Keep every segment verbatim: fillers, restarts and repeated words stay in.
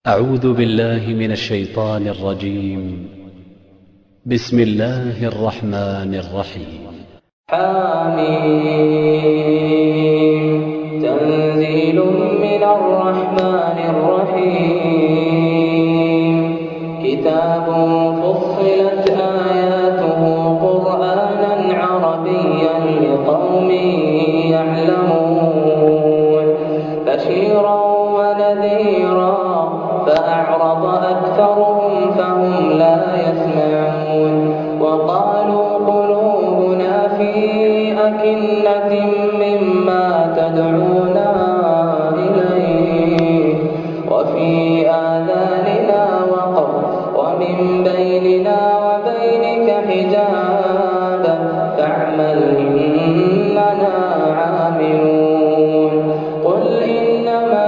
أعوذ بالله من الشيطان الرجيم. بسم الله الرحمن الرحيم. حميم تنزيل من الرحمن الرحيم كتاب فصلت آياته قرآنا عربيا لقوم يعلمون بشيرا ونذيرا فأعرض أكثرهم فهم لا يسمعون وقالوا قلوبنا في أكنة مما تدعونا إليه وفي آذاننا وقر ومن بيننا وبينك حجاب فاعمل إننا عاملون قل إنما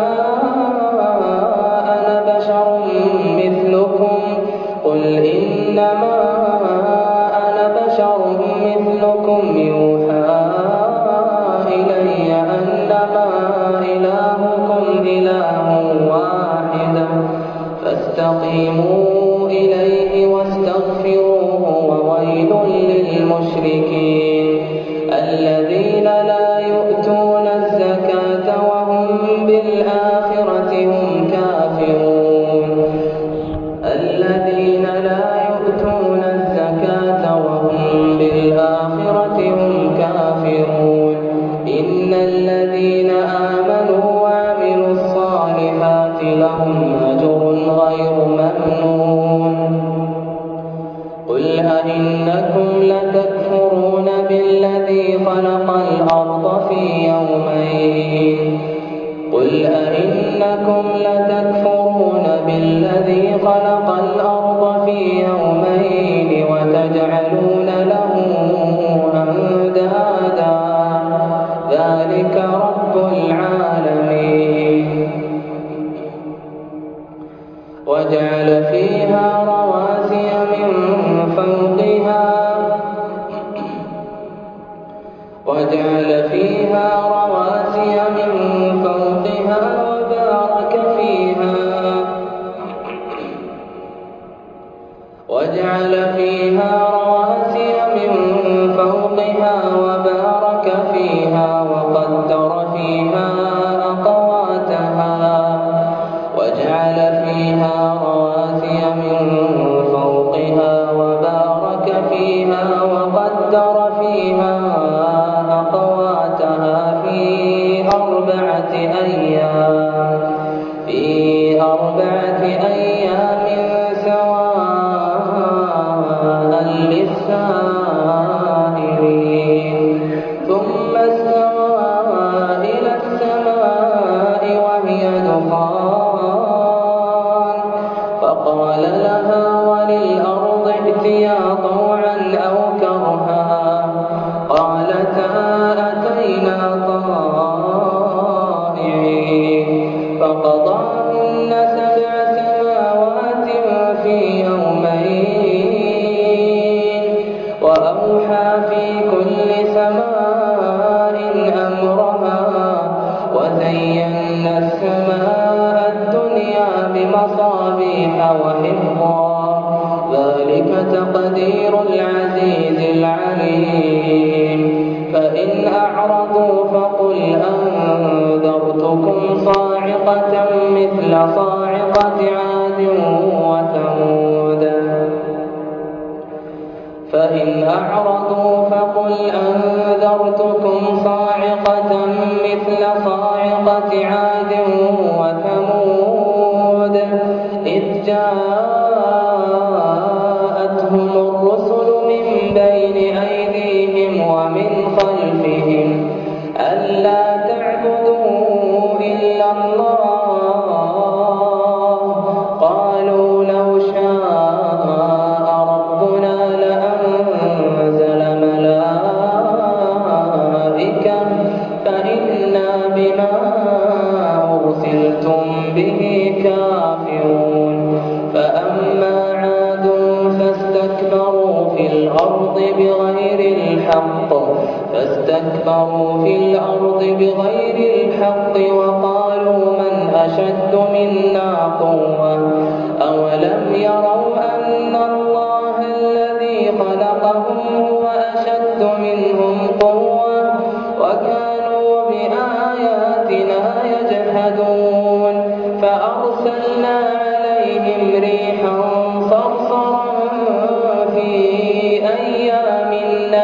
أنا بشر مثلكم قل إنما أنا بشر مثلكم يوحى إلي أنما إلهكم إله واحد فاستقيموا إليه واستغفروه وويل للمشركين الذين لا يؤتون الزكاة وهم بالآخرة هم كافرون الذين لا يؤتون الزكاة وهم بالآخرة هم كافرون إن الذين آمنوا وعملوا الصالحات لهم أجر غير ممنون قل أئنكم لتكفرون بالذي خلق الأرض في يومين قل أئنكم لتكفرون بالذي خلق الأرض في يومين وتجعلون له أندادا ذلك رب العالمين وجعل فيها رواسي من فوقها وجعل فيها رواسي من فوقها وبارك فيها وجعل فيها رواسي من فوقها وبارك فيها وقدر فيها أقواتها وجعل فيها رواسي من فوقها وبارك فيها وقدر فيها أقواتها في أربعة أيام في أربعة أيام سواء للسائلين ثم استوى إلى السماء وهي دخان فقال لها وللأرض ائتيا طوعا أو كرها قالتا أتينا طائعين فقضاهن سبع سماوات في يومين وأوحى في كل سماء أمرها وزينا السماء الدنيا بمصابيح وحفظا ذلك تقدير العزيز العليم فإن أعرضوا فقل أنذرتكم صاعقة مثل صاعقة عاد وثمود فإن أعرضوا فقل أنذرتكم صاعقة مثل صاعقة عاد وثمود إذ جاءتهم الرسل من بين أيديهم ومن خلفهم ألا تعبدوا إلا الله قالوا لو شاء ربنا لأنزل ملائكة فإنا بما أرسلتم به كافرون فأما عاد فاستكبروا في الأرض بغير الحق فاستكبروا في الأرض بغير الحق وقالوا من أشد منا قوة وأرسلنا عليهم ريحا صرصرا في أيام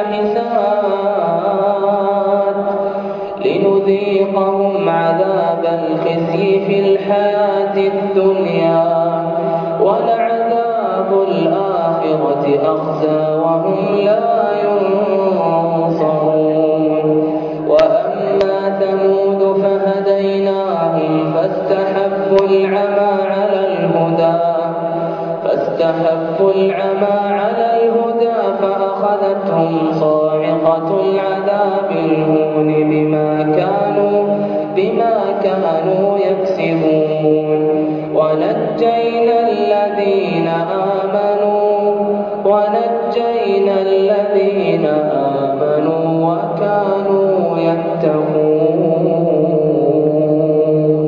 نحسات لنذيقهم عذاب الخزي في الحياة الدنيا ولعذاب الآخرة أخزى وهم لا ينصرون. وأما ثمود فهديناهم فاستحبوا العمى على الهدى فاستحبوا العمى على الهدى فأخذتهم صاعقة العذاب الهون بما كانوا بما كانوا يكسبون. ونجينا الذين آمنوا ونجينا الذين آمنوا وكانوا يتقون.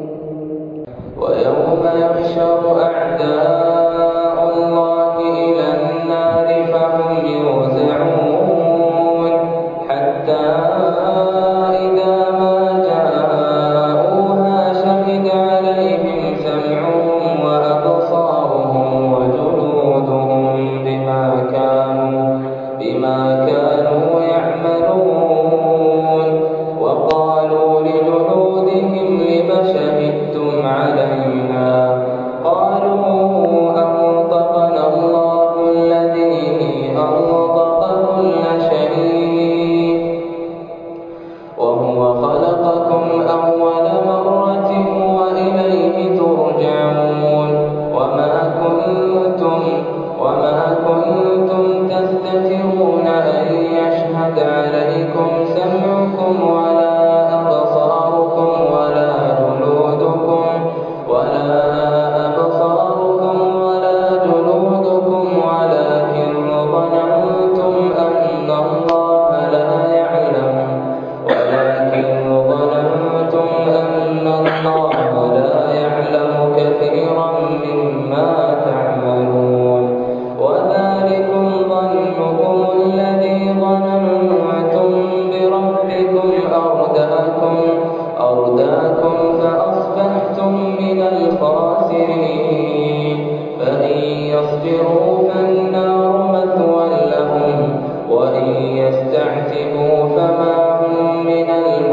ويوم يحشر أعداء الله إلى النار فهم يوزعون حتى إذا ما جاءوها شهد عليهم سمعهم وأبصارهم وجلودهم بما كانوا بما كانوا يعملون. وقالوا لجلودهم لم شهدتم علينا قالوا أنطقنا الله الذي أنطق كل شيء وهو خلقكم أول مرة وإليه ترجعون. وما كنتم وما كنتم تستترون أن يشهد عليكم سمعكم ولا أبصاركم ولا جلودكم ولا أبصاركم ولا جلودكم ولكن ظننتم أن الله لا يعلم ولكن ظننتم أن الله لا يعلم كثيرا مما تعملون. وذلكم ظنكم الذي ظننتم بربكم أرداكم أرداكم فأصبحتم من الخاسرين. فإن يصبروا فالنار مثوى لهم وإن يستعتبوا فما هم من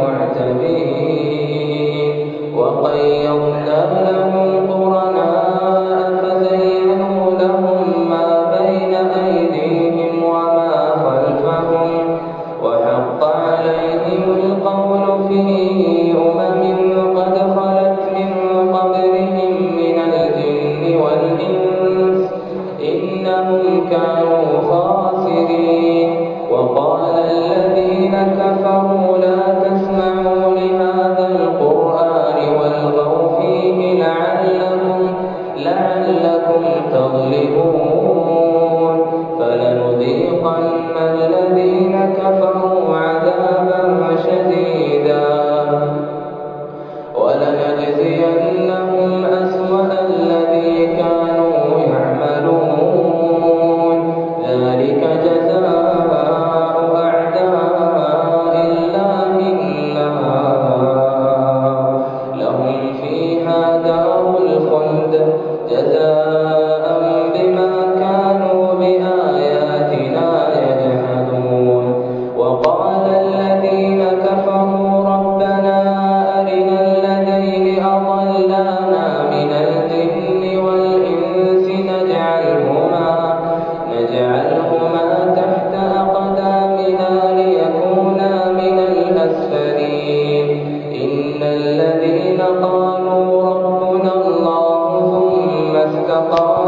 المعتبين. وقيضنا لهم قرناء فزينوا لهم ما بين أيديهم وما خلفهم وحق عليهم القول في أمم قد خلت من قبلهم من الجن والإنس إنهم كانوا خاسرين. وقال الذين كفروا لا تسمعوا لهذا القرآن والغوا فيه لعلكم لعلكم تغلبون. فلنذيقن الذين كفروا عذابا شديدا ولنجزينهم أسوأ الذي كانوا يعملون. ذلك جزاء أعداء الله النار لهم فيها دار الخلد جزاء بما كانوا بآياتنا يجحدون. وقال الذين كفروا ربنا أرنا الذين أضلانا من الجن والإنس نجعلهما نجعلهما تحت أقدامنا ليكونا من الأسفلين. إن الذين قالوا ربنا الله ثم استقاموا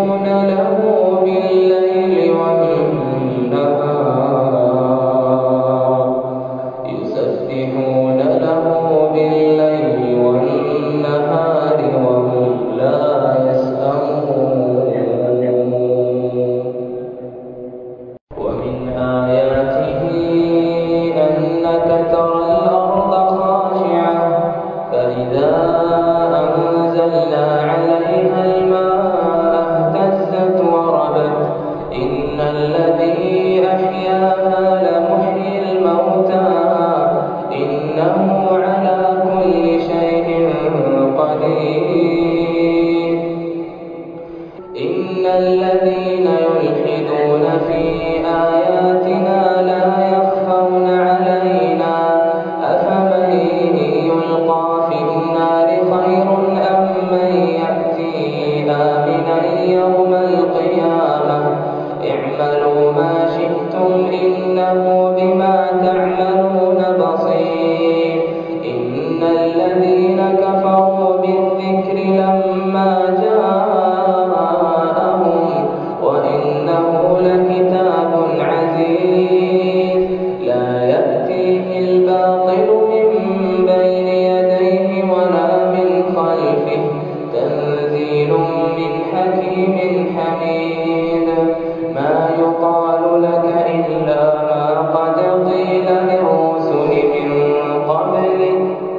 يسبحون له بالليل والنهار يسبحون له بالليل والنهار وهم لا يسأمون. ومن آياته أنك ترى الأرض خاشعة فإذا أنزلنا عليها الماء اهتزت وربت إن الذي أحياها لمحيي الموتى إنه على كل شيء قدير. إن الذين يلحدون في آياتنا لا يخفون علينا أفمن يلقى في النار خير أم من يأتي آمنا يوم القيامة اعملوا ما شئتم إنه بما تعملون بصير. إن الذين كفروا بالذكر لما جاءهم وإنه لكتاب عزيز لا يأتيه الباطل من بين يديه ولا من خلفه تنزيل من حكيم حميد. ما يقال لك إلا ما قد قيل للرسل من قبلك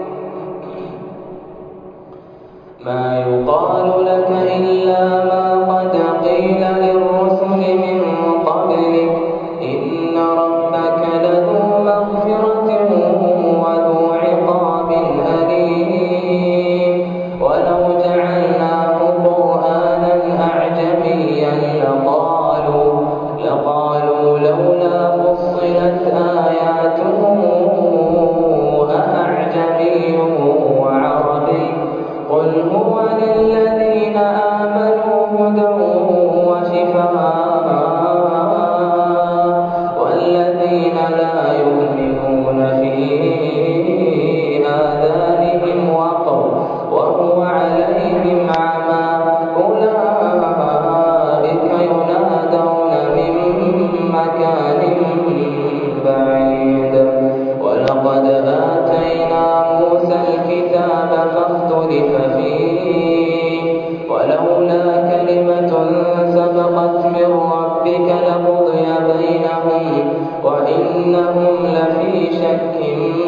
ما يقال لك إلا ما قد قيل للرسل من قبلك إن ربك لذو مغفرة وذو عقاب أليم. ولو جعلناه قرآنا أعجميا لقالوا لقالوا لولا فصلت آياته أأعجمي وعربي قل هو للذين آمنوا هدى وشفاء والذين لا يؤمنون في آذانهم وقر وهو عليهم عمى أولئك ينادون من مكان بعيد. ولقد آتينا موسى الكتاب فاختلف فيه ولولا كلمة سبقت من ربك لقضي بينهم وإنهم لفي شك